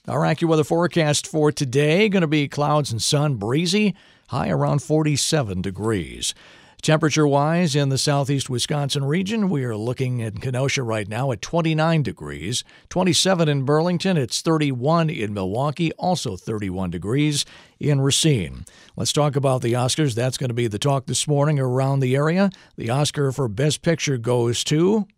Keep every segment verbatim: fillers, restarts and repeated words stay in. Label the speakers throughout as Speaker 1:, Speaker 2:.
Speaker 1: Our AccuWeather forecast for today, going to be clouds and sun, breezy, high around forty-seven degrees. Temperature-wise, in the southeast Wisconsin region, we are looking at Kenosha right now at twenty-nine degrees, twenty-seven in Burlington, it's thirty-one in Milwaukee, also thirty-one degrees in Racine. Let's talk about the Oscars. That's going to be the talk this morning around the area. The Oscar for Best Picture goes to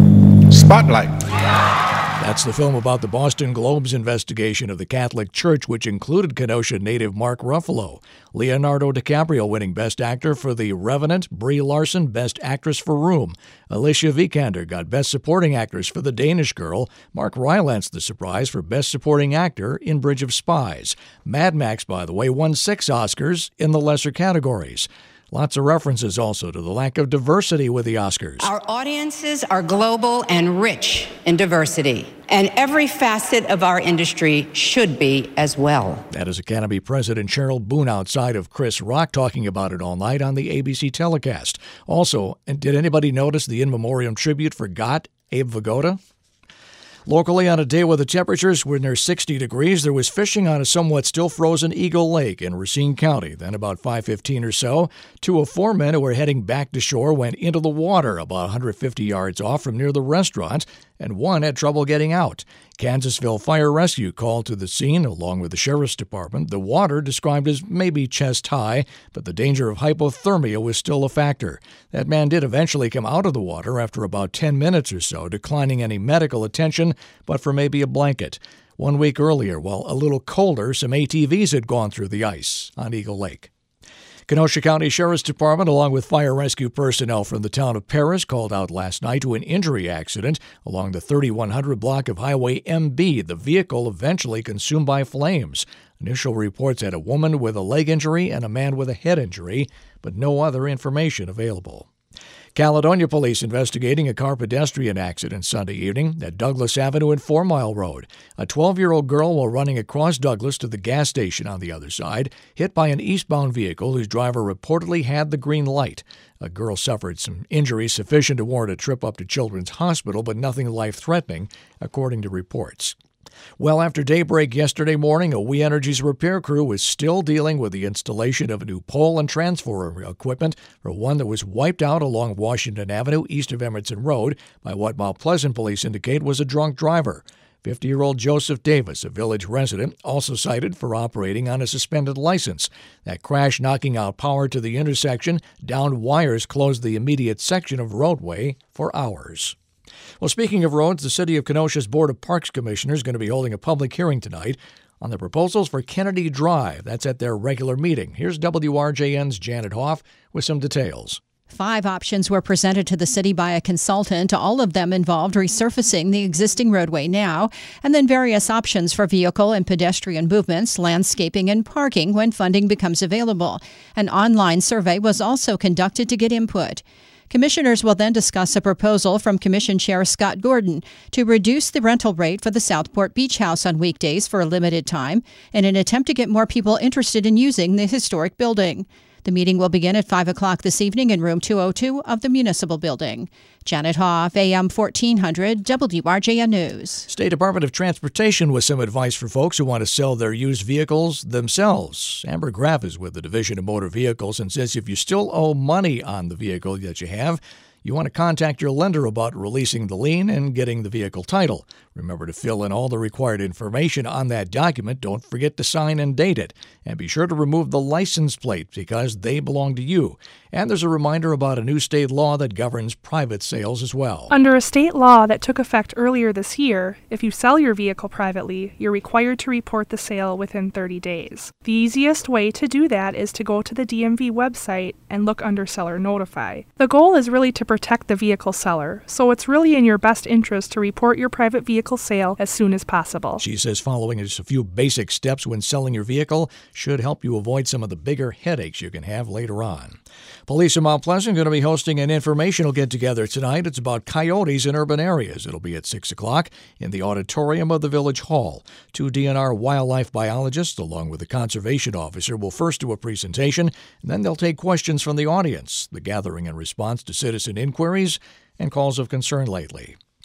Speaker 2: Spotlight.
Speaker 1: That's the film about the Boston Globe's investigation of the Catholic Church, which included Kenosha native Mark Ruffalo. Leonardo DiCaprio winning Best Actor for The Revenant. Brie Larson, Best Actress for Room. Alicia Vikander got Best Supporting Actress for The Danish Girl. Mark Rylance the surprise for Best Supporting Actor in Bridge of Spies. Mad Max, by the way, won six Oscars in the lesser categories. Lots of references also to the lack of diversity with the Oscars.
Speaker 3: Our audiences are global and rich in diversity, and every facet of our industry should be as well.
Speaker 1: That is Academy President Cheryl Boone outside of Chris Rock talking about it all night on the A B C telecast. Also, did anybody notice the in memoriam tribute for Gott, Abe Vigoda? Locally, on a day where the temperatures were near sixty degrees, there was fishing on a somewhat still frozen Eagle Lake in Racine County. Then about five fifteen or so, two of four men who were heading back to shore went into the water about one hundred fifty yards off from near the restaurant, and one had trouble getting out. Kansasville Fire Rescue called to the scene along with the Sheriff's Department. The water described as maybe chest high, but the danger of hypothermia was still a factor. That man did eventually come out of the water after about ten minutes or so, declining any medical attention, but for maybe a blanket. One week earlier, while a little colder, some A T Vs had gone through the ice on Eagle Lake. Kenosha County Sheriff's Department, along with fire rescue personnel from the town of Paris, called out last night to an injury accident along the thirty-one hundred block of Highway M B. The vehicle eventually consumed by flames. Initial reports had a woman with a leg injury and a man with a head injury, but no other information available. Caledonia police investigating a car pedestrian accident Sunday evening at Douglas Avenue and Four Mile Road. A twelve-year-old girl, while running across Douglas to the gas station on the other side, hit by an eastbound vehicle whose driver reportedly had the green light. A girl suffered some injuries sufficient to warrant a trip up to Children's Hospital, but nothing life-threatening, according to reports. Well, after daybreak yesterday morning, a We Energies repair crew was still dealing with the installation of a new pole and transformer equipment for one that was wiped out along Washington Avenue east of Emerson Road by what Mount Pleasant police indicate was a drunk driver. fifty-year-old Joseph Davis, a village resident, also cited for operating on a suspended license. That crash knocking out power to the intersection, downed wires closed the immediate section of roadway for hours. Well, speaking of roads, the City of Kenosha's Board of Parks Commissioners is going to be holding a public hearing tonight on the proposals for Kennedy Drive. That's at their regular meeting. Here's W R J N's Janet Hoff with some details.
Speaker 4: Five options were presented to the city by a consultant. All of them involved resurfacing the existing roadway now, and then various options for vehicle and pedestrian movements, landscaping, and parking when funding becomes available. An online survey was also conducted to get input. Commissioners will then discuss a proposal from Commission Chair Scott Gordon to reduce the rental rate for the Southport Beach House on weekdays for a limited time in an attempt to get more people interested in using the historic building. The meeting will begin at five o'clock this evening in room two oh two of the Municipal Building. Janet Hoff, A M fourteen hundred, W R J N News.
Speaker 1: State Department of Transportation with some advice for folks who want to sell their used vehicles themselves. Amber Graff is with the Division of Motor Vehicles and says if you still owe money on the vehicle that you have, you want to contact your lender about releasing the lien and getting the vehicle title. Remember to fill in all the required information on that document. Don't forget to sign and date it. And be sure to remove the license plate because they belong to you. And there's a reminder about a new state law that governs private sales as well.
Speaker 5: Under a state law that took effect earlier this year, if you sell your vehicle privately, you're required to report the sale within thirty days. The easiest way to do that is to go to the D M V website and look under Seller Notify. The goal is really to protect the vehicle seller, so it's really in your best interest to report your private vehicle sale as soon as possible.
Speaker 1: She says following just a few basic steps when selling your vehicle should help you avoid some of the bigger headaches you can have later on. Police in Mount Pleasant are going to be hosting an informational get-together tonight. It's about coyotes in urban areas. It'll be at six o'clock in the auditorium of the Village Hall. Two D N R wildlife biologists, along with the conservation officer, will first do a presentation, and then they'll take questions from the audience. The gathering in response to citizen inquiries and calls of concern lately.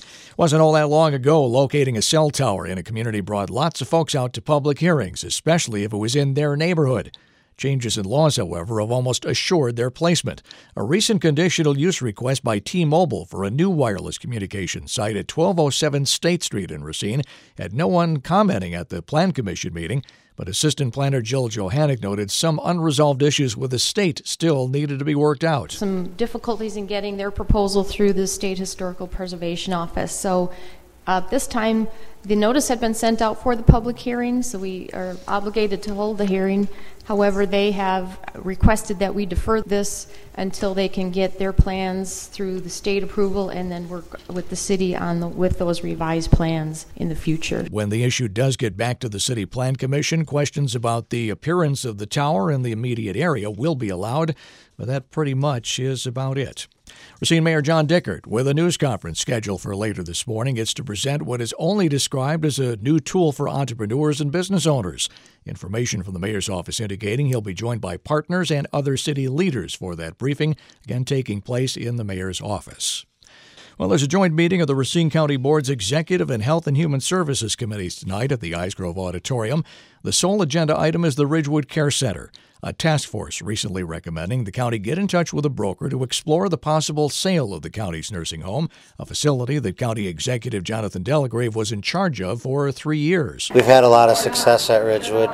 Speaker 1: Wasn't all that long ago, locating a cell tower in a community brought lots of folks out to public hearings, especially if it was in their neighborhood. Changes in laws, however, have almost assured their placement. A recent conditional use request by T-Mobile for a new wireless communication site at twelve oh seven State Street in Racine had no one commenting at the Plan Commission meeting, but Assistant Planner Jill Johannick noted some unresolved issues with the state still needed to be worked out.
Speaker 6: Some difficulties in getting their proposal through the State Historical Preservation Office. So uh, this time, the notice had been sent out for the public hearing, so we are obligated to hold the hearing. However, they have requested that we defer this until they can get their plans through the state approval and then work with the city on the, with those revised plans in the future.
Speaker 1: When the issue does get back to the City Plan Commission, questions about the appearance of the tower in the immediate area will be allowed, but that pretty much is about it. Racine Mayor John Dickert with a news conference scheduled for later this morning. It's to present what is only described as a new tool for entrepreneurs and business owners. Information from the mayor's office indicating he'll be joined by partners and other city leaders for that briefing, again taking place in the mayor's office. Well, there's a joint meeting of the Racine County Board's Executive and Health and Human Services Committees tonight at the Eisgrove Auditorium. The sole agenda item is the Ridgewood Care Center. A task force recently recommending the county get in touch with a broker to explore the possible sale of the county's nursing home, a facility that County Executive Jonathan Delagrave was in charge of for three years.
Speaker 7: We've had a lot of success at Ridgewood,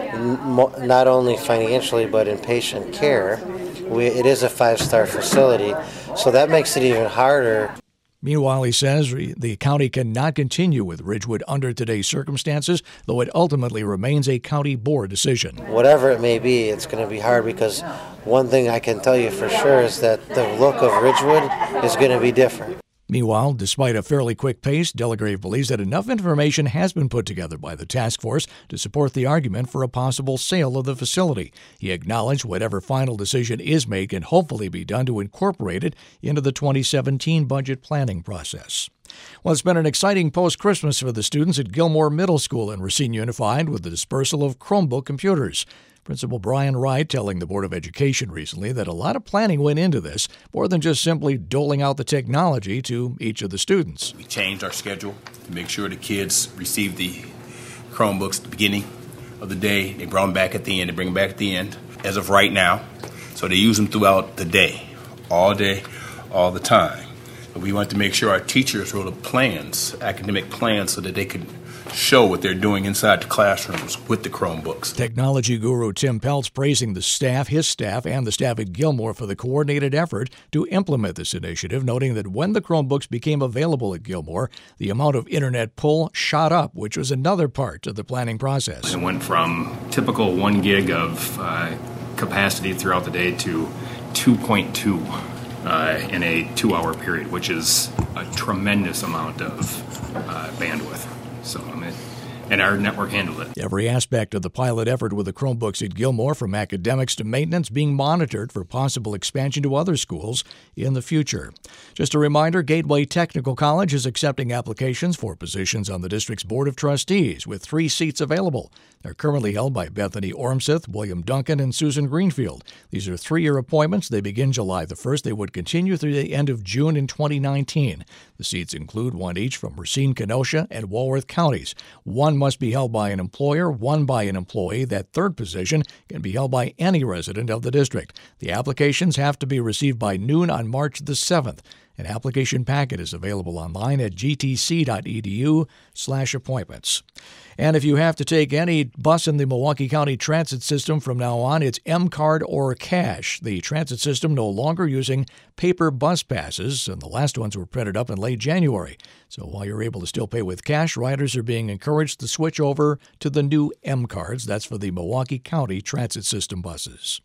Speaker 7: not only financially but in patient care. We, it is a five-star facility, so that makes it even harder.
Speaker 1: Meanwhile, he says the county cannot continue with Ridgewood under today's circumstances, though it ultimately remains a county board decision.
Speaker 7: Whatever it may be, it's going to be hard because one thing I can tell you for sure is that the look of Ridgewood is going to be different.
Speaker 1: Meanwhile, despite a fairly quick pace, Delagrave believes that enough information has been put together by the task force to support the argument for a possible sale of the facility. He acknowledged whatever final decision is made can hopefully be done to incorporate it into the twenty seventeen budget planning process. Well, it's been an exciting post-Christmas for the students at Gilmore Middle School in Racine Unified with the dispersal of Chromebook computers. Principal Brian Wright telling the Board of Education recently that a lot of planning went into this, more than just simply doling out the technology to each of the students.
Speaker 2: We changed our schedule to make sure the kids received the Chromebooks at the beginning of the day. They brought them back at the end. They bring them back at the end as of right now. So they use them throughout the day, all day, all the time. But we want to make sure our teachers wrote up plans, academic plans, so that they could show what they're doing inside the classrooms with the Chromebooks.
Speaker 1: Technology guru Tim Peltz praising the staff, his staff, and the staff at Gilmore for the coordinated effort to implement this initiative, noting that when the Chromebooks became available at Gilmore, the amount of internet pull shot up, which was another part of the planning process.
Speaker 8: It went from typical one gig of uh, capacity throughout the day to two point two uh, in a two-hour period, which is a tremendous amount of uh, bandwidth. So, I mean, and our network handled it.
Speaker 1: Every aspect of the pilot effort with the Chromebooks at Gilmore, from academics to maintenance, being monitored for possible expansion to other schools in the future. Just a reminder, Gateway Technical College is accepting applications for positions on the district's Board of Trustees, with three seats available. They're currently held by Bethany Ormseth, William Duncan, and Susan Greenfield. These are three-year appointments. They begin July the first. They would continue through the end of June in twenty nineteen. The seats include one each from Racine, Kenosha, and Walworth counties. One must be held by an employer, one by an employee. That third position can be held by any resident of the district. The applications have to be received by noon on March the seventh. An application packet is available online at g t c dot e d u slash appointments. And if you have to take any bus in the Milwaukee County Transit System from now on, it's M-Card or cash. The transit system no longer using paper bus passes, and the last ones were printed up in late January. So while you're able to still pay with cash, riders are being encouraged to switch over to the new M-Cards. That's for the Milwaukee County Transit System buses.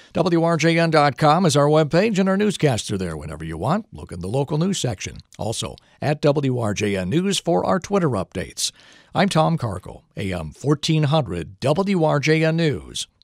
Speaker 1: W R J N dot com is our webpage, and our newscasts are there whenever you want. Look in the local news section. Also, at W R J N News for our Twitter updates. I'm Tom Carco, A M fourteen hundred W R J N News.